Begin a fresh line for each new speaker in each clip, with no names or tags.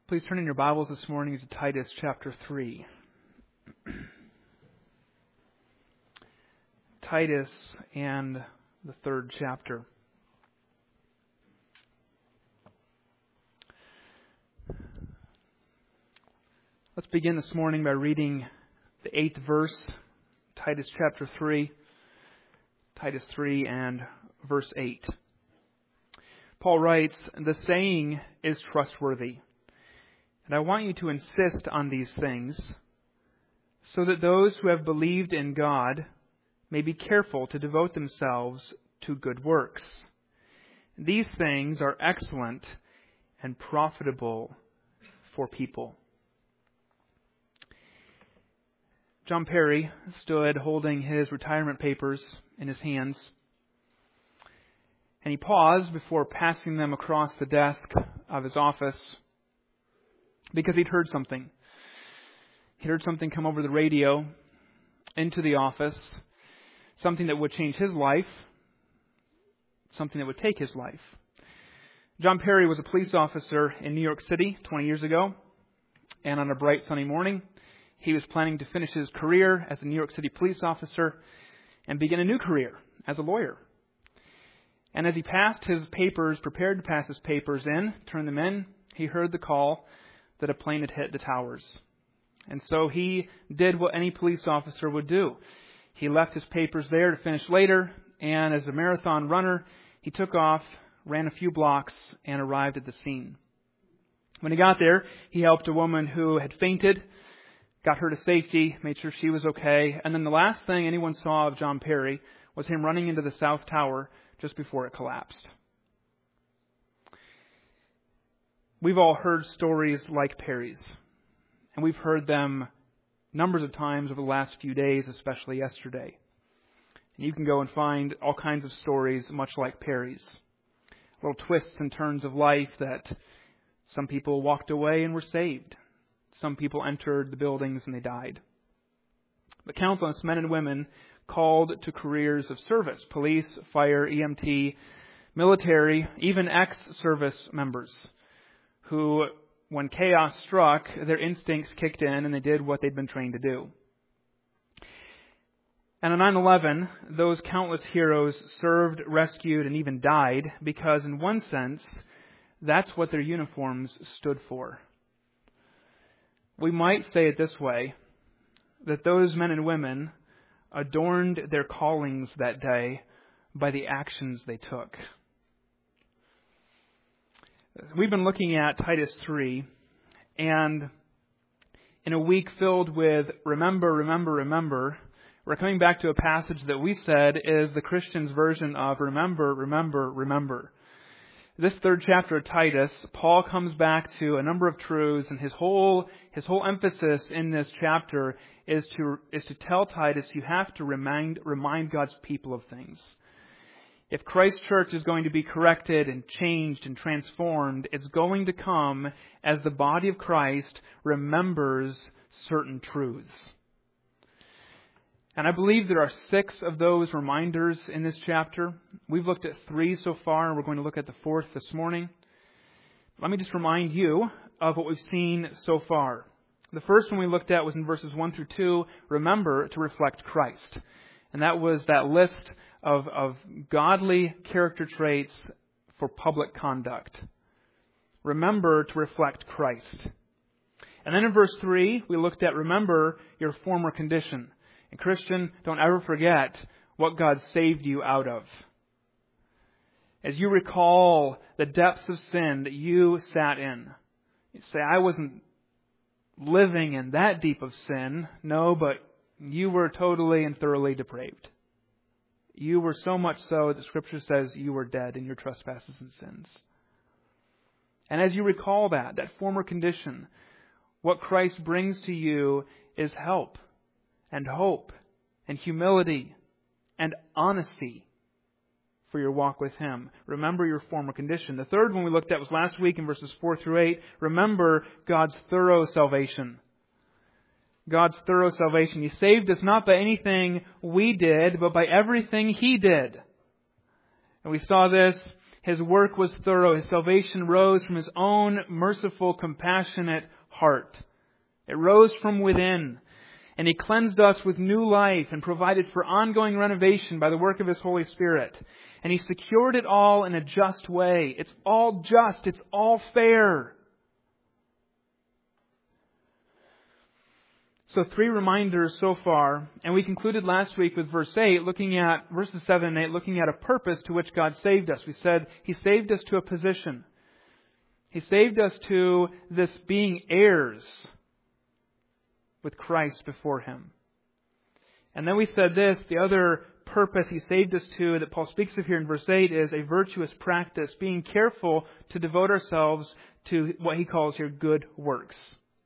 Please turn in your Bibles this morning to Titus chapter 3. Titus and the third chapter. Let's begin this morning by reading the 8th verse, Titus chapter 3. Titus 3 and verse 8. Paul writes, "The saying is trustworthy. And I want you to insist on these things, so that those who have believed in God may be careful to devote themselves to good works. These things are excellent and profitable for people." John Perry stood holding his retirement papers in his hands, and he paused before passing them across the desk of his office, because he'd heard something. He'd heard something come over the radio into the office, something that would change his life, something that would take his life. John Perry was a police officer in New York City 20 years ago, and on a bright sunny morning, he was planning to finish his career as a New York City police officer and begin a new career as a lawyer. And as he prepared to pass his papers in, turn them in, he heard the call that a plane had hit the towers. And so he did what any police officer would do. He left his papers there to finish later, and as a marathon runner, he took off, ran a few blocks, and arrived at the scene. When he got there, he helped a woman who had fainted, got her to safety, made sure she was okay, and then the last thing anyone saw of John Perry was him running into the South Tower just before it collapsed. We've all heard stories like Perry's, and we've heard them numbers of times over the last few days, especially yesterday. And you can go and find all kinds of stories much like Perry's. Little twists and turns of life that some people walked away and were saved. Some people entered the buildings and they died. But countless men and women called to careers of service: police, fire, EMT, military, even ex-service members, who, when chaos struck, their instincts kicked in and they did what they'd been trained to do. And on 9/11, those countless heroes served, rescued, and even died because, in one sense, that's what their uniforms stood for. We might say it this way, that those men and women adorned their callings that day by the actions they took. We've been looking at Titus 3, and in a week filled with remember, remember, remember, we're coming back to a passage that we said is the Christian's version of remember, remember, remember. This third chapter of Titus, Paul comes back to a number of truths, and his whole emphasis in this chapter is to tell Titus, you have to remind God's people of things. If Christ's church is going to be corrected and changed and transformed, it's going to come as the body of Christ remembers certain truths. And I believe there are 6 of those reminders in this chapter. We've looked at 3 so far, and we're going to look at the 4th this morning. Let me just remind you of what we've seen so far. The first one we looked at was in verses 1 through 2, remember to reflect Christ. And that was that list of godly character traits for public conduct. Remember to reflect Christ. And then in verse 3, we looked at remember your former condition. And Christian, don't ever forget what God saved you out of. As you recall the depths of sin that you sat in, you say, I wasn't living in that deep of sin. No, but you were totally and thoroughly depraved. You were so much so that Scripture says you were dead in your trespasses and sins. And as you recall that former condition, what Christ brings to you is help and hope and humility and honesty for your walk with Him. Remember your former condition. The third one we looked at was last week in verses 4 through 8. Remember God's thorough salvation. God's thorough salvation. He saved us not by anything we did, but by everything He did. And we saw this His work was thorough. His salvation rose from His own merciful, compassionate heart. It rose from within. And He cleansed us with new life and provided for ongoing renovation by the work of His Holy Spirit. And He secured it all in a just way. It's all just. It's all fair. So 3 reminders so far. And we concluded last week with verse 8, looking at verses 7 and 8, looking at a purpose to which God saved us. We said He saved us to a position. He saved us to this being heirs with Christ before Him. And then we said this, the other purpose He saved us to that Paul speaks of here in verse 8 is a virtuous practice, being careful to devote ourselves to what he calls here good works.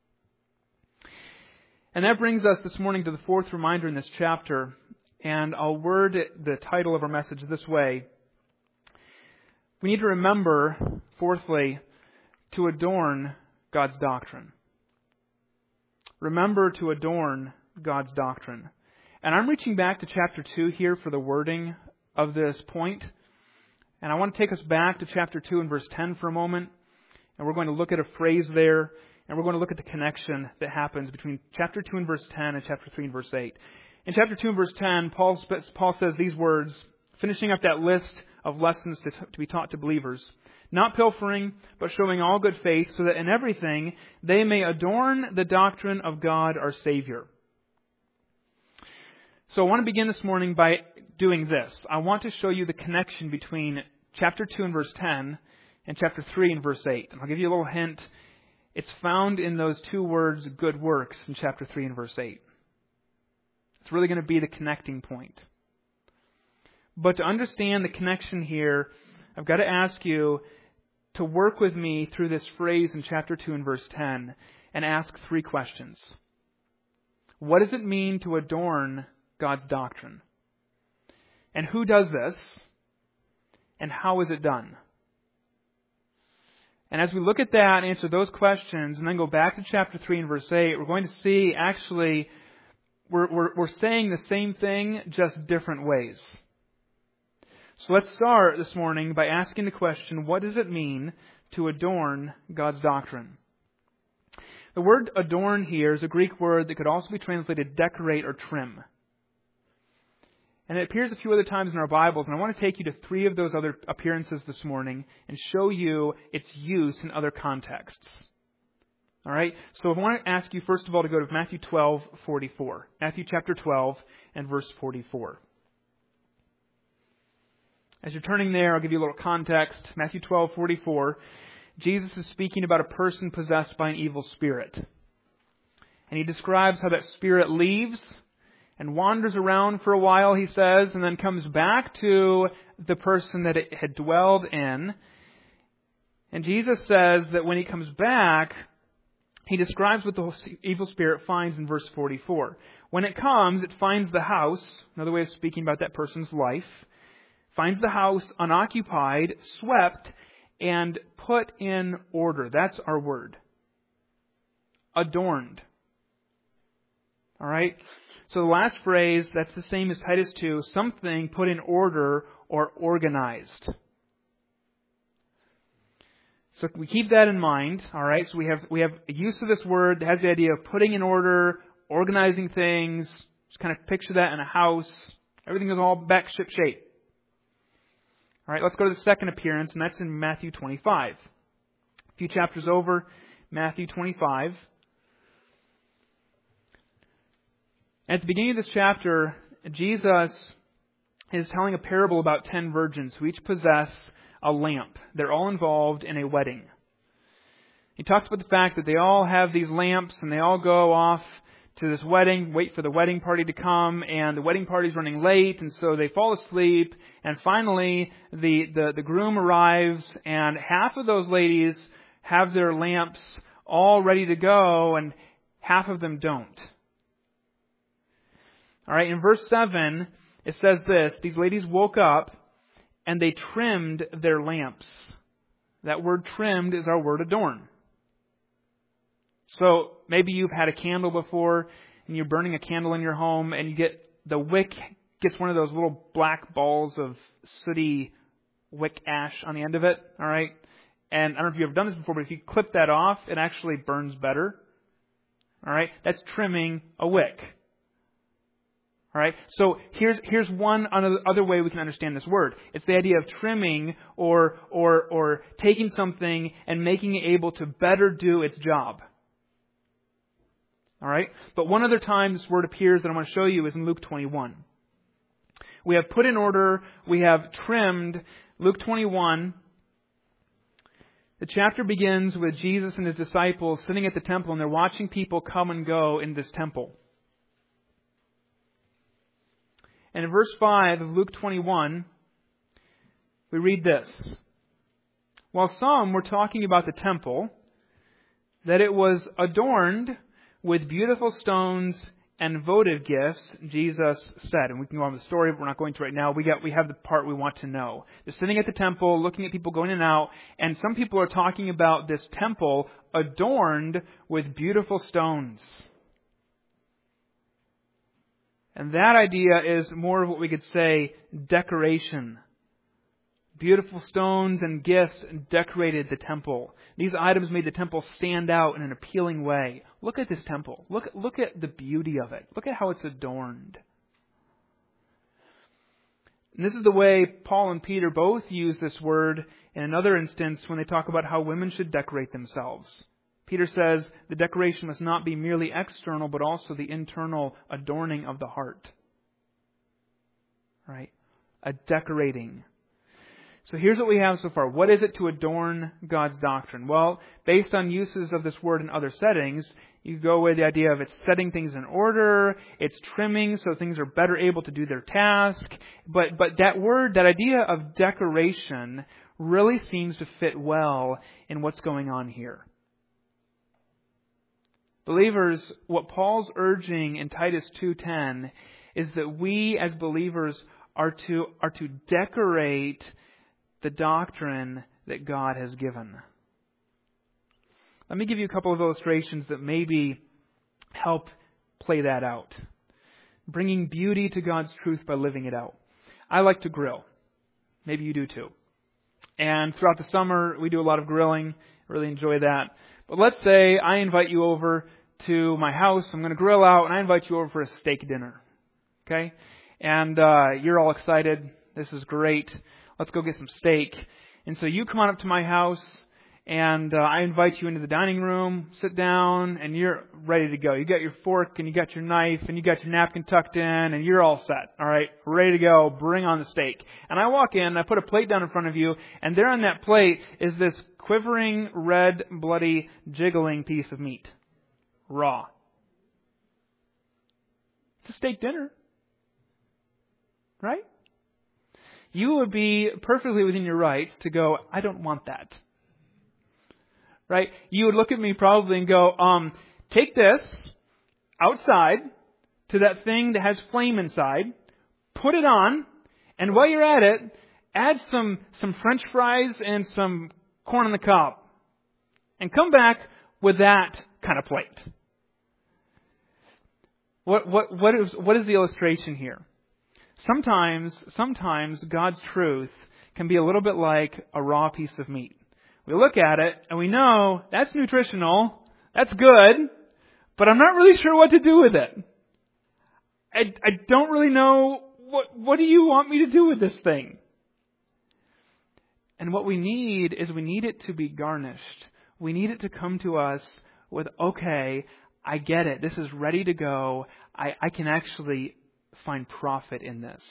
And that brings us this morning to the 4th reminder in this chapter, and I'll word the title of our message this way. We need to remember, fourthly, to adorn God's doctrine. Remember to adorn God's doctrine. And I'm reaching back to chapter 2 here for the wording of this point. And I want to take us back to chapter 2 and verse 10 for a moment. And we're going to look at a phrase there. And we're going to look at the connection that happens between chapter 2 and verse 10 and chapter 3 and verse 8. In chapter 2 and verse 10, Paul says these words, finishing up that list of lessons to be taught to believers. Not pilfering, but showing all good faith, so that in everything they may adorn the doctrine of God our Savior. So I want to begin this morning by doing this. I want to show you the connection between chapter 2 and verse 10 and chapter 3 and verse 8. And I'll give you a little hint. It's found in those 2 words, good works, in chapter 3 and verse 8. It's really going to be the connecting point. But to understand the connection here, I've got to ask you to work with me through this phrase in chapter 2 and verse 10 and ask 3 questions. What does it mean to adorn God's doctrine? And who does this? And how is it done? And as we look at that, answer those questions, and then go back to chapter 3 and verse 8, we're going to see actually we're saying the same thing, just different ways. So let's start this morning by asking the question, what does it mean to adorn God's doctrine? The word adorn here is a Greek word that could also be translated decorate or trim. And it appears a few other times in our Bibles, and I want to take you to 3 of those other appearances this morning and show you its use in other contexts. All right? So I want to ask you, first of all, to go to Matthew 12:44. Matthew chapter 12 and verse 44. As you're turning there, I'll give you a little context. Matthew 12:44. Jesus is speaking about a person possessed by an evil spirit. And He describes how that spirit leaves and wanders around for a while, He says, and then comes back to the person that it had dwelled in. And Jesus says that when He comes back, He describes what the evil spirit finds in verse 44. When it comes, it finds the house, another way of speaking about that person's life, finds the house unoccupied, swept, and put in order. That's our word. Adorned. All right? So the last phrase, that's the same as Titus 2, something put in order or organized. So we keep that in mind, all right? So we have a use of this word that has the idea of putting in order, organizing things. Just kind of picture that in a house. Everything is all back ship shape. All right, let's go to the second appearance, and that's in Matthew 25. A few chapters over, Matthew 25. At the beginning of this chapter, Jesus is telling a parable about 10 virgins who each possess a lamp. They're all involved in a wedding. He talks about the fact that they all have these lamps and they all go off to this wedding, wait for the wedding party to come, and the wedding party's running late, and so they fall asleep, and finally the groom arrives, and half of those ladies have their lamps all ready to go, and half of them don't. All right, in verse 7, it says this, these ladies woke up and they trimmed their lamps. That word trimmed is our word adorn. So maybe you've had a candle before and you're burning a candle in your home and you get the wick gets one of those little black balls of sooty wick ash on the end of it, all right? And I don't know if you've ever done this before, but if you clip that off, it actually burns better. All right? That's trimming a wick. All right? So here's one other way we can understand this word. It's the idea of trimming or taking something and making it able to better do its job. All right? But one other time this word appears that I want to show you is in Luke 21. We have put in order, we have trimmed. Luke 21, the chapter begins with Jesus and His disciples sitting at the temple, and they're watching people come and go in this temple. And in verse 5 of Luke 21, we read this. While some were talking about the temple, that it was adorned with beautiful stones and votive gifts, Jesus said. And we can go on with the story, but we're not going to right now. We have the part we want to know. They're sitting at the temple, looking at people going in and out, and some people are talking about this temple adorned with beautiful stones. And that idea is more of what we could say decoration. Beautiful stones and gifts decorated the temple. These items made the temple stand out in an appealing way. Look at this temple. Look at the beauty of it. Look at how it's adorned. And this is the way Paul and Peter both use this word in another instance when they talk about how women should decorate themselves. Peter says the decoration must not be merely external, but also the internal adorning of the heart. Right? A decorating. So here's what we have so far. What is it to adorn God's doctrine? Well, based on uses of this word in other settings, you go with the idea of it's setting things in order, it's trimming so things are better able to do their task. But that word, that idea of decoration, really seems to fit well in what's going on here. Believers, what Paul's urging in Titus 2:10 is that we as believers are to decorate the doctrine that God has given. Let me give you a couple of illustrations that maybe help play that out. Bringing beauty to God's truth by living it out. I like to grill. Maybe you do too. And throughout the summer, we do a lot of grilling. I really enjoy that. But let's say I invite you over to my house. I'm going to grill out, and I invite you over for a steak dinner. Okay? And you're all excited. This is great. Let's go get some steak. And so you come on up to my house, and I invite you into the dining room, sit down, and you're ready to go. You got your fork, and you got your knife, and you got your napkin tucked in, and you're all set. All right, ready to go. Bring on the steak. And I walk in, and I put a plate down in front of you, and there on that plate is this quivering, red, bloody, jiggling piece of meat. Raw. It's a steak dinner. Right? You would be perfectly within your rights to go, I don't want that. Right? You would look at me probably and go, take this outside to that thing that has flame inside, put it on, and while you're at it, add some French fries and some corn on the cob. And come back with that kind of plate. What is the illustration here? Sometimes God's truth can be a little bit like a raw piece of meat. We look at it and we know that's nutritional, that's good, but I'm not really sure what to do with it. I don't really know what do you want me to do with this thing? And what we need is we need it to be garnished. We need it to come to us with, okay, I get it. This is ready to go. I can actually find profit in this.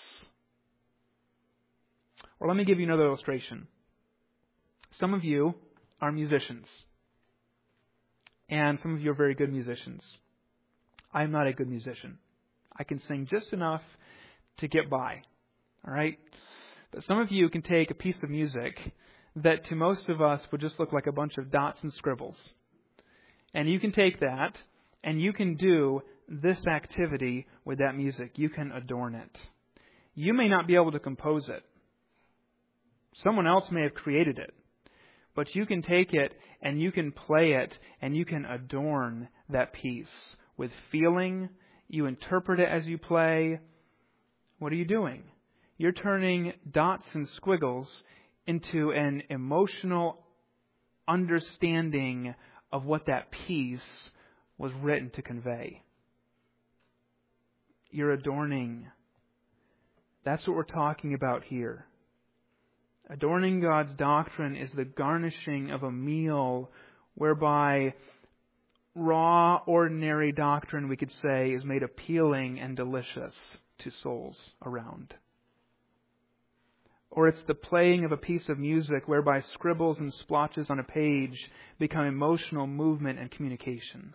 Or let me give you another illustration. Some of you are musicians. And some of you are very good musicians. I'm not a good musician. I can sing just enough to get by. All right? But some of you can take a piece of music that to most of us would just look like a bunch of dots and scribbles. And you can take that and you can do this activity with that music. You can adorn it. You may not be able to compose it. Someone else may have created it. But you can take it and you can play it and you can adorn that piece with feeling. You interpret it as you play. What are you doing? You're turning dots and squiggles into an emotional understanding of what that piece was written to convey. You're adorning. That's what we're talking about here. Adorning God's doctrine is the garnishing of a meal whereby raw, ordinary doctrine, we could say, is made appealing and delicious to souls around. Or it's the playing of a piece of music whereby scribbles and splotches on a page become emotional movement and communication.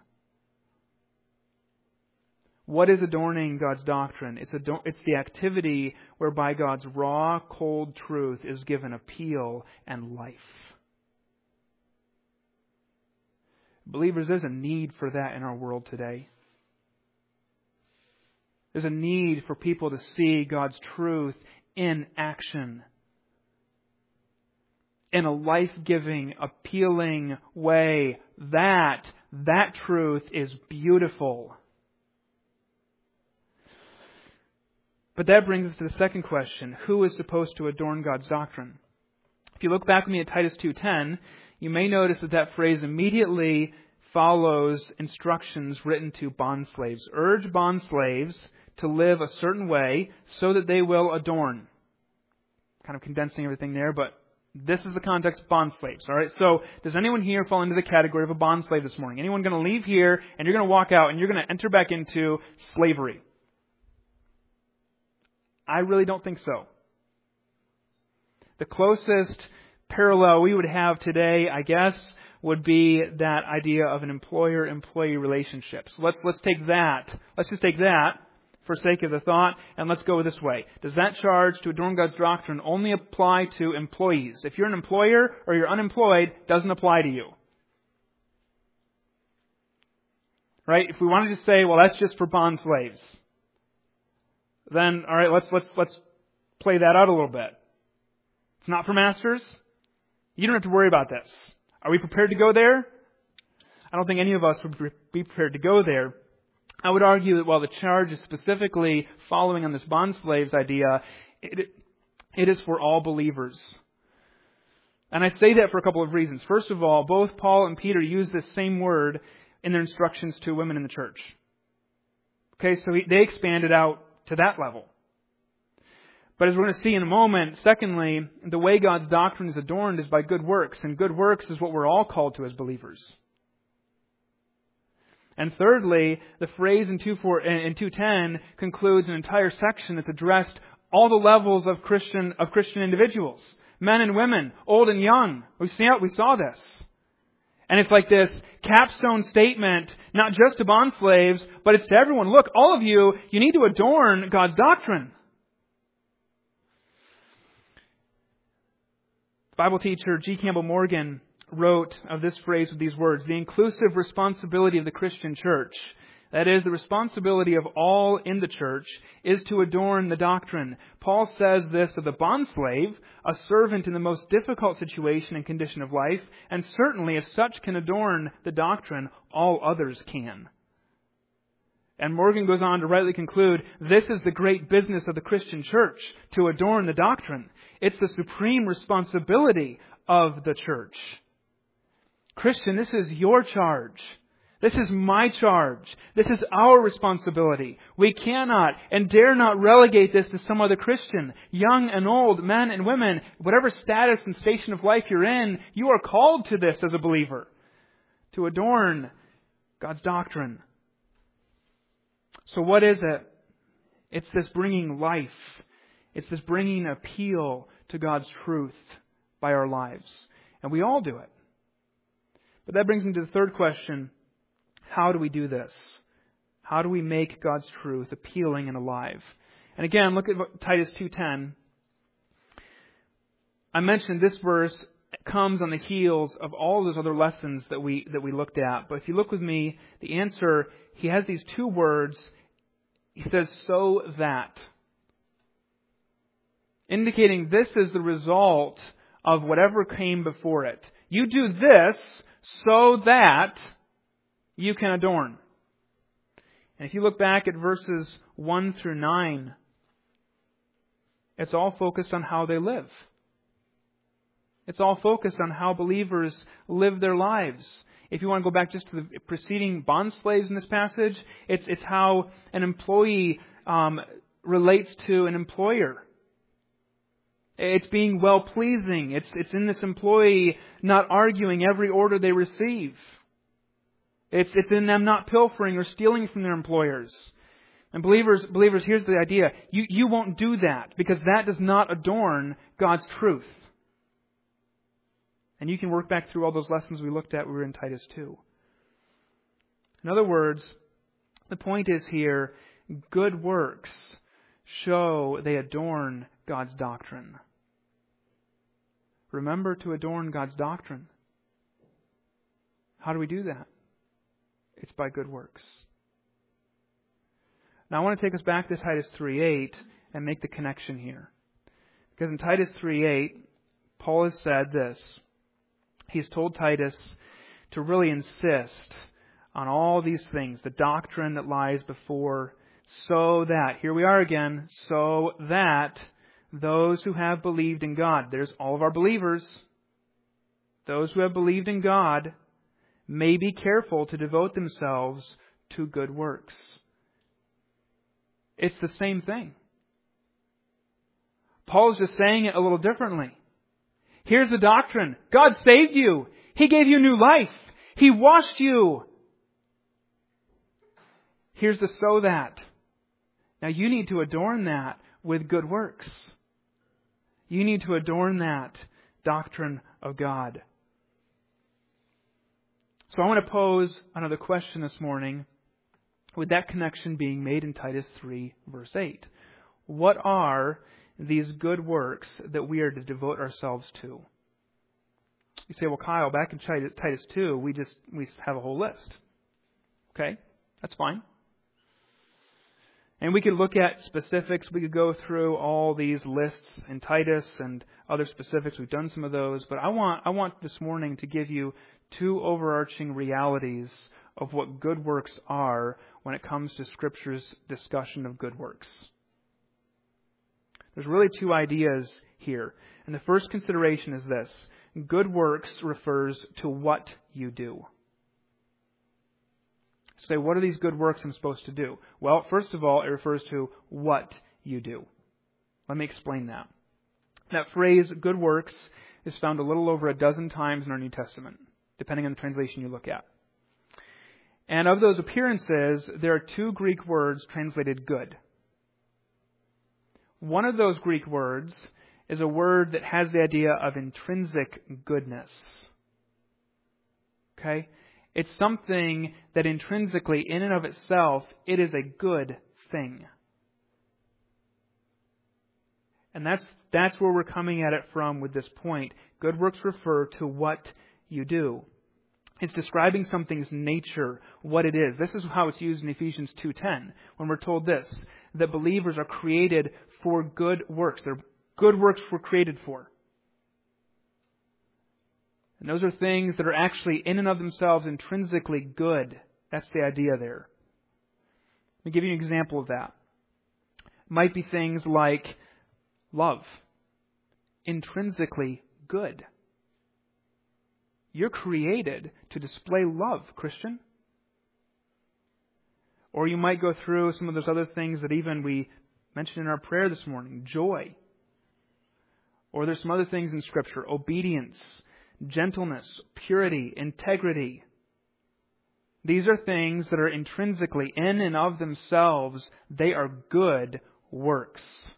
What is adorning God's doctrine? It's the activity whereby God's raw, cold truth is given appeal and life. Believers, there's a need for that in our world today. There's a need for people to see God's truth in action. In a life-giving, appealing way. That truth is beautiful. But that brings us to the second question. Who is supposed to adorn God's doctrine? If you look back with me at Titus 2:10, you may notice that phrase immediately follows instructions written to bondslaves. Urge bondslaves to live a certain way so that they will adorn. Kind of condensing everything there, but this is the context of bondslaves. All right. So, does anyone here fall into the category of a bondslave this morning? Anyone going to leave here and you're going to walk out and you're going to enter back into slavery? I really don't think so. The closest parallel we would have today, I guess, would be that idea of an employer-employee relationship. So let's take that. Let's just take that for sake of the thought, and let's go this way. Does that charge to adorn God's doctrine only apply to employees? If you're an employer or you're unemployed, it doesn't apply to you. Right? If we wanted to say, well, that's just for bond slaves, then, all right, let's play that out a little bit. It's not for masters. You don't have to worry about this. Are we prepared to go there? I don't think any of us would be prepared to go there. I would argue that while the charge is specifically following on this bond slaves idea, it is for all believers. And I say that for a couple of reasons. First of all, both Paul and Peter use this same word in their instructions to women in the church. Okay, so they expanded out to that level. But as we're going to see in a moment, secondly, the way God's doctrine is adorned is by good works. And good works is what we're all called to as believers. And thirdly, the phrase in 2:10 concludes an entire section that's addressed all the levels of Christian individuals. Men and women, old and young. We saw this. And it's like this capstone statement, not just to bondslaves, but it's to everyone. Look, all of you need to adorn God's doctrine. Bible teacher G. Campbell Morgan wrote of this phrase with these words: the inclusive responsibility of the Christian church, that is, the responsibility of all in the church, is to adorn the doctrine. Paul says this of the bondslave, a servant in the most difficult situation and condition of life, and certainly if such can adorn the doctrine, all others can. And Morgan goes on to rightly conclude, this is the great business of the Christian church, to adorn the doctrine. It's the supreme responsibility of the church. Christian, this is your charge. This is my charge. This is our responsibility. We cannot and dare not relegate this to some other Christian. Young and old, men and women, whatever status and station of life you're in, you are called to this as a believer, to adorn God's doctrine. So what is it? It's this bringing life. It's this bringing appeal to God's truth by our lives. And we all do it. But that brings me to the third question. How do we do this? How do we make God's truth appealing and alive? And again, look at Titus 2:10. I mentioned this verse comes on the heels of all those other lessons that we looked at. But if you look with me, the answer, he has these two words. He says, so that. Indicating this is the result of whatever came before it. You do this so that you can adorn. And if you look back at verses 1 through 9, it's all focused on how they live. It's all focused on how believers live their lives. If you want to go back just to the preceding bond slaves in this passage, it's how an employee relates to an employer. It's being well-pleasing. It's in this employee not arguing every order they receive. It's in them not pilfering or stealing from their employers. And believers, here's the idea. You won't do that because that does not adorn God's truth. And you can work back through all those lessons we looked at. We were in Titus 2. In other words, the point is here, good works show they adorn God's doctrine. Remember to adorn God's doctrine. How do we do that? It's by good works. Now I want to take us back to Titus 3:8 and make the connection here. Because in Titus 3:8, Paul has said this. He's told Titus to really insist on all these things, the doctrine that lies before, so that, here we are again, so that those who have believed in God, there's all of our believers, those who have believed in God may be careful to devote themselves to good works. It's the same thing. Paul's just saying it a little differently. Here's the doctrine. God saved you. He gave you new life. He washed you. Here's the so that. Now you need to adorn that with good works. You need to adorn that doctrine of God. So I want to pose another question this morning with that connection being made in Titus 3 verse 8. What are these good works that we are to devote ourselves to? You say, well, Kyle, back in Titus 2, we have a whole list. Okay, that's fine. And we could look at specifics. We could go through all these lists in Titus and other specifics. We've done some of those. But I want this morning to give you two overarching realities of what good works are when it comes to Scripture's discussion of good works. There's really two ideas here. And the first consideration is this. Good works refers to what you do. Say, what are these good works I'm supposed to do? Well, first of all, it refers to what you do. Let me explain that. That phrase, good works, is found a little over a dozen times in our New Testament, depending on the translation you look at. And of those appearances, there are two Greek words translated good. One of those Greek words is a word that has the idea of intrinsic goodness. Okay? It's something that intrinsically, in and of itself, it is a good thing. And that's where we're coming at it from with this point. Good works refer to what you do. It's describing something's nature, what it is. This is how it's used in Ephesians 2:10, when we're told this, that believers are created for good works. They're good works we're created for. And those are things that are actually in and of themselves intrinsically good. That's the idea there. Let me give you an example of that. It might be things like love. Intrinsically good. You're created to display love, Christian. Or you might go through some of those other things that even we mentioned in our prayer this morning. Joy. Or there's some other things in Scripture. Obedience. Gentleness, purity, integrity. These are things that are intrinsically, in and of themselves, they are good works.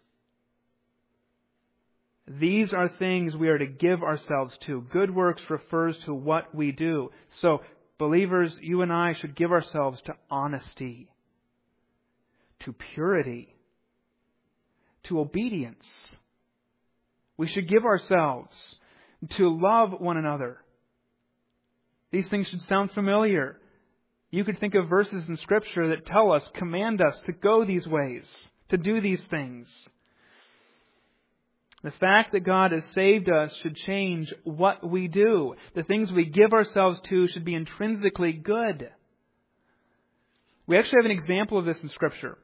These are things we are to give ourselves to. Good works refers to what we do. So, believers, you and I should give ourselves to honesty, to purity, to obedience. We should give ourselves to love one another. These things should sound familiar. You could think of verses in Scripture that tell us, command us to go these ways, to do these things. The fact that God has saved us should change what we do. The things we give ourselves to should be intrinsically good. We actually have an example of this in Scripture.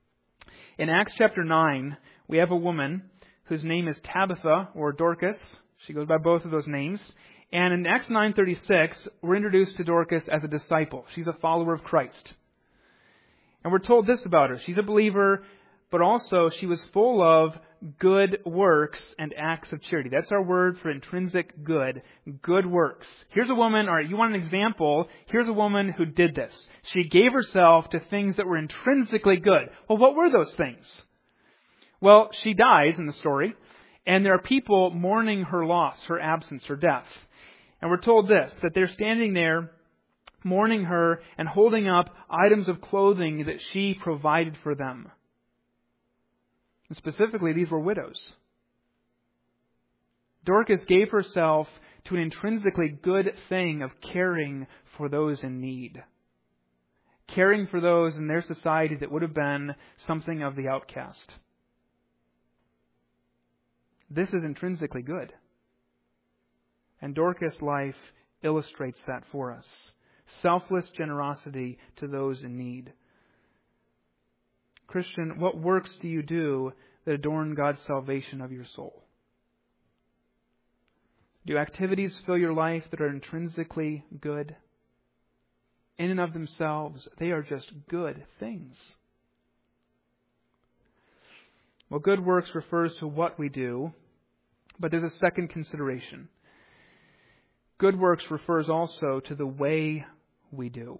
In Acts chapter 9, we have a woman whose name is Tabitha or Dorcas. She goes by both of those names. And in Acts 9:36, we're introduced to Dorcas as a disciple. She's a follower of Christ. And we're told this about her. She's a believer, but also she was full of good works and acts of charity. That's our word for intrinsic good. Good works. Here's a woman, all right, you want an example? Here's a woman who did this. She gave herself to things that were intrinsically good. Well, what were those things? Well, she dies in the story, and there are people mourning her loss, her absence, her death. And we're told this, that they're standing there mourning her and holding up items of clothing that she provided for them. And specifically, these were widows. Dorcas gave herself to an intrinsically good thing of caring for those in need. Caring for those in their society that would have been something of the outcast. This is intrinsically good. And Dorcas' life illustrates that for us. Selfless generosity to those in need. Christian, what works do you do that adorn God's salvation of your soul? Do activities fill your life that are intrinsically good? In and of themselves, they are just good things. Well, good works refers to what we do, but there's a second consideration. Good works refers also to the way we do.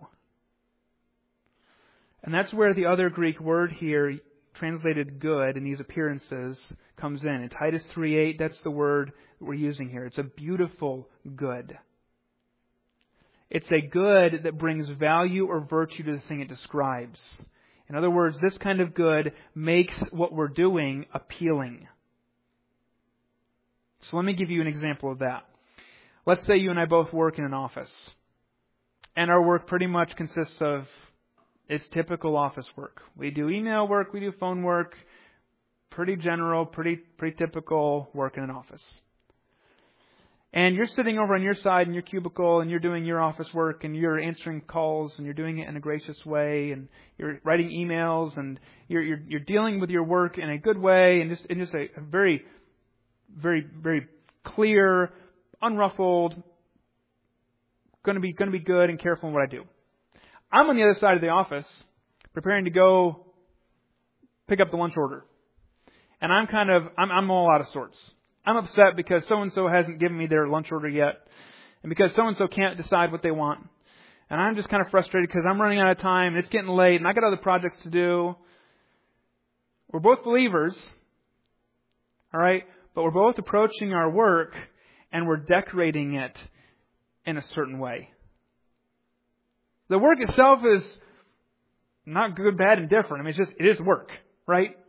And that's where the other Greek word here, translated good in these appearances, comes in. In Titus 3:8, that's the word that we're using here. It's a beautiful good. It's a good that brings value or virtue to the thing it describes. In other words, this kind of good makes what we're doing appealing. So let me give you an example of that. Let's say you and I both work in an office. And our work pretty much consists of it's typical office work. We do email work, we do phone work, pretty general, pretty typical work in an office. And you're sitting over on your side in your cubicle and you're doing your office work and you're answering calls and you're doing it in a gracious way and you're writing emails and you're dealing with your work in a good way and just a very, very, very clear, unruffled, going to be good and careful in what I do. I'm on the other side of the office, preparing to go pick up the lunch order. And I'm all out of sorts. I'm upset because so-and-so hasn't given me their lunch order yet. And because so-and-so can't decide what they want. And I'm just kind of frustrated because I'm running out of time and it's getting late and I got other projects to do. We're both believers. All right? But we're both approaching our work and we're decorating it in a certain way. The work itself is not good, bad, and different. I mean, it is work, right?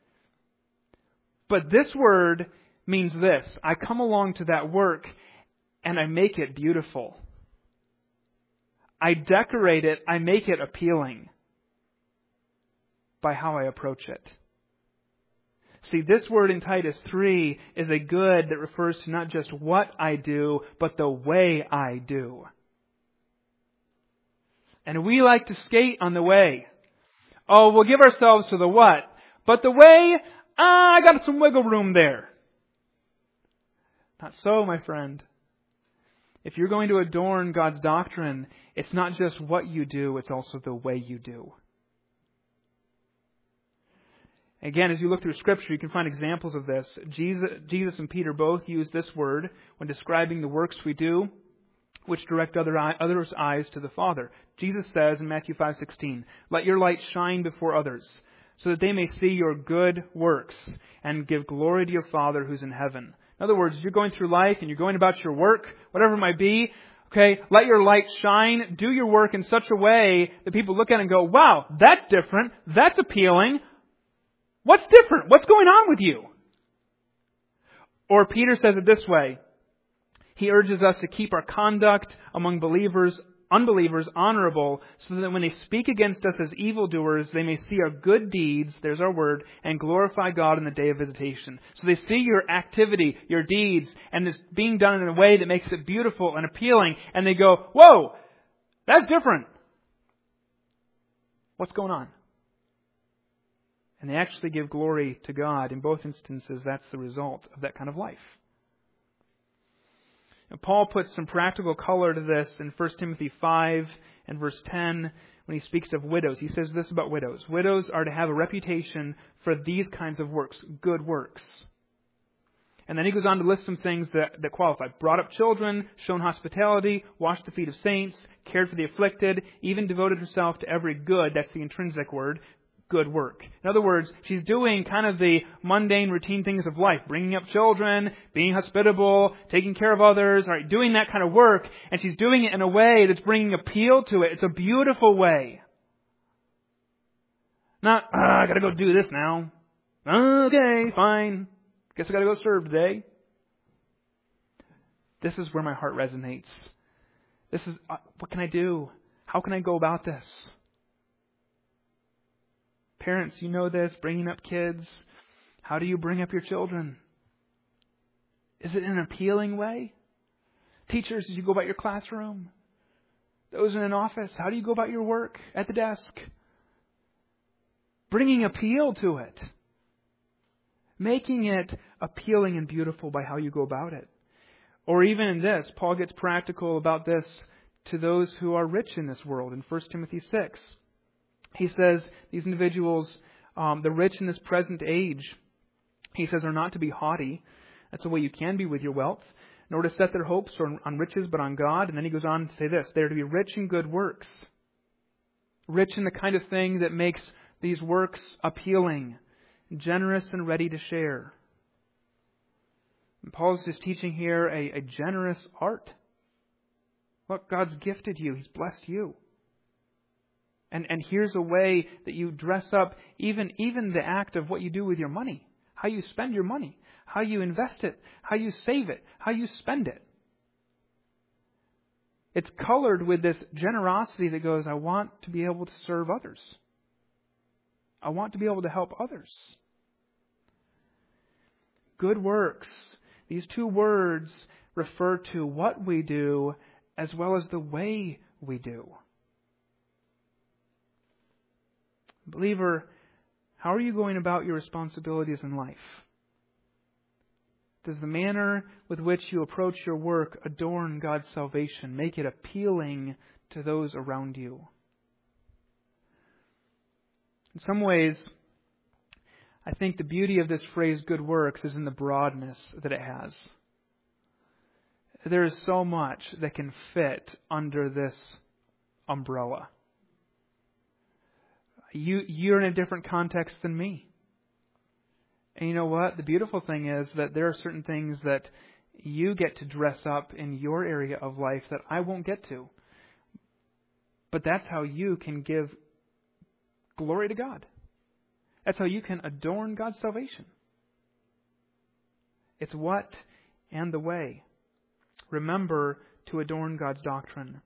But this word means this. I come along to that work and I make it beautiful. I decorate it, I make it appealing by how I approach it. See, this word in Titus 3 is a good that refers to not just what I do, but the way I do. And we like to skate on the way. Oh, we'll give ourselves to the what. But the way, I got some wiggle room there. Not so, my friend. If you're going to adorn God's doctrine, it's not just what you do, it's also the way you do. Again, as you look through Scripture, you can find examples of this. Jesus and Peter both use this word when describing the works we do, which direct others' eyes to the Father. Jesus says in Matthew 5:16, "Let your light shine before others, so that they may see your good works and give glory to your Father who's in heaven." In other words, you're going through life and you're going about your work, whatever it might be, okay, let your light shine, do your work in such a way that people look at it and go, wow, that's different, that's appealing. What's different? What's going on with you? Or Peter says it this way. He urges us to keep our conduct among unbelievers honorable, so that when they speak against us as evildoers, they may see our good deeds, there's our word, and glorify God in the day of visitation. So they see your activity, your deeds, and it's being done in a way that makes it beautiful and appealing, and they go, whoa, that's different. What's going on? And they actually give glory to God. In both instances, that's the result of that kind of life. And Paul puts some practical color to this in 1 Timothy 5 and verse 10 when he speaks of widows. He says this about widows. Widows are to have a reputation for these kinds of works, good works. And then he goes on to list some things that qualify. Brought up children, shown hospitality, washed the feet of saints, cared for the afflicted, even devoted herself to every good, that's the intrinsic word, good work. In other words, she's doing kind of the mundane, routine things of life. Bringing up children, being hospitable, taking care of others, right, doing that kind of work. And she's doing it in a way that's bringing appeal to it. It's a beautiful way. Not, I gotta go do this now. Okay, fine. Guess I gotta go serve today. This is where my heart resonates. This is, what can I do? How can I go about this? Parents, you know this, bringing up kids. How do you bring up your children? Is it in an appealing way? Teachers, as you go about your classroom. Those in an office, how do you go about your work at the desk? Bringing appeal to it. Making it appealing and beautiful by how you go about it. Or even in this, Paul gets practical about this to those who are rich in this world in 1 Timothy 6. He says these individuals, the rich in this present age, he says, are not to be haughty. That's the way you can be with your wealth. Nor to set their hopes on riches, but on God. And then he goes on to say this, they are to be rich in good works. Rich in the kind of thing that makes these works appealing, generous and ready to share. And Paul's just teaching here a generous art. Look, God's gifted you. He's blessed you. And here's a way that you dress up even the act of what you do with your money. How you spend your money. How you invest it. How you save it. How you spend it. It's colored with this generosity that goes, I want to be able to serve others. I want to be able to help others. Good works. These two words refer to what we do as well as the way we do. Believer, how are you going about your responsibilities in life? Does the manner with which you approach your work adorn God's salvation, make it appealing to those around you? In some ways, I think the beauty of this phrase, good works, is in the broadness that it has. There is so much that can fit under this umbrella. You're in a different context than me. And you know what? The beautiful thing is that there are certain things that you get to dress up in your area of life that I won't get to. But that's how you can give glory to God. That's how you can adorn God's salvation. It's what and the way. Remember to adorn God's doctrine.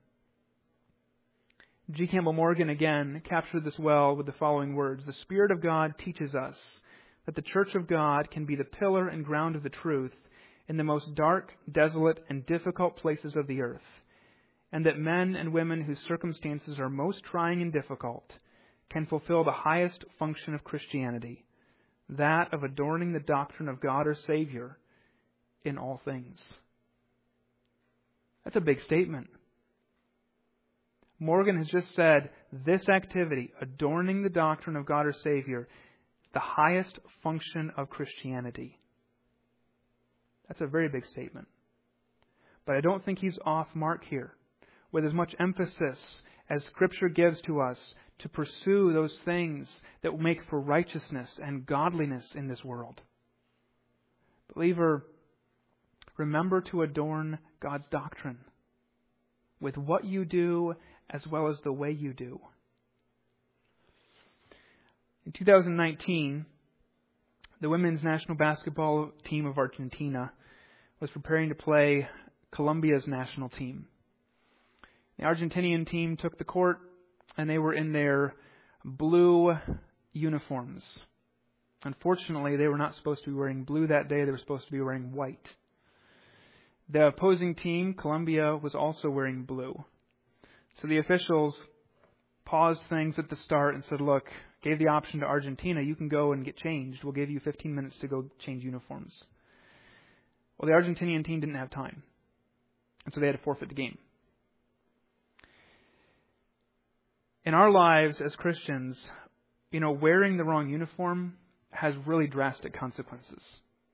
G. Campbell Morgan again captured this well with the following words. The Spirit of God teaches us that the Church of God can be the pillar and ground of the truth in the most dark, desolate, and difficult places of the earth, and that men and women whose circumstances are most trying and difficult can fulfill the highest function of Christianity, that of adorning the doctrine of God our Savior in all things. That's a big statement. Morgan has just said this activity, adorning the doctrine of God our Savior, is the highest function of Christianity. That's a very big statement. But I don't think he's off mark here with as much emphasis as Scripture gives to us to pursue those things that will make for righteousness and godliness in this world. Believer, remember to adorn God's doctrine with what you do as well as the way you do. In 2019, the women's national basketball team of Argentina was preparing to play Colombia's national team. The Argentinian team took the court, and they were in their blue uniforms. Unfortunately, they were not supposed to be wearing blue that day. They were supposed to be wearing white. The opposing team, Colombia, was also wearing blue. So the officials paused things at the start and said, look, gave the option to Argentina, you can go and get changed. We'll give you 15 minutes to go change uniforms. Well, the Argentinian team didn't have time. And so they had to forfeit the game. In our lives as Christians, wearing the wrong uniform has really drastic consequences.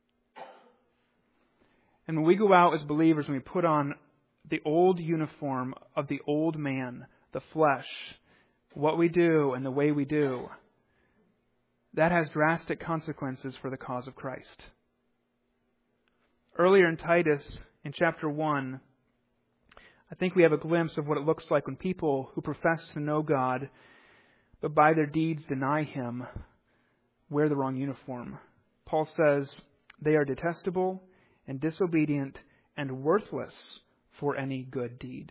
And when we go out as believers and we put on the old uniform of the old man, the flesh, what we do and the way we do, that has drastic consequences for the cause of Christ. Earlier in Titus, in chapter 1, I think we have a glimpse of what it looks like when people who profess to know God, but by their deeds deny Him, wear the wrong uniform. Paul says, they are detestable and disobedient and worthless for any good deed.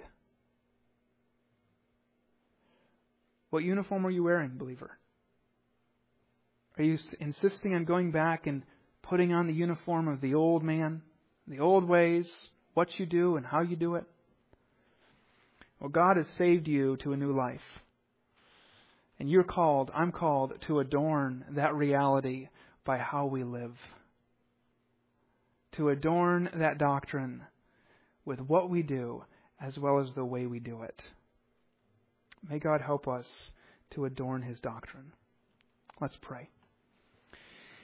What uniform are you wearing, believer? Are you insisting on going back and putting on the uniform of the old man, the old ways, what you do and how you do it? Well, God has saved you to a new life. And I'm called to adorn that reality by how we live. To adorn that doctrine with what we do as well as the way we do it. May God help us to adorn His doctrine. Let's pray.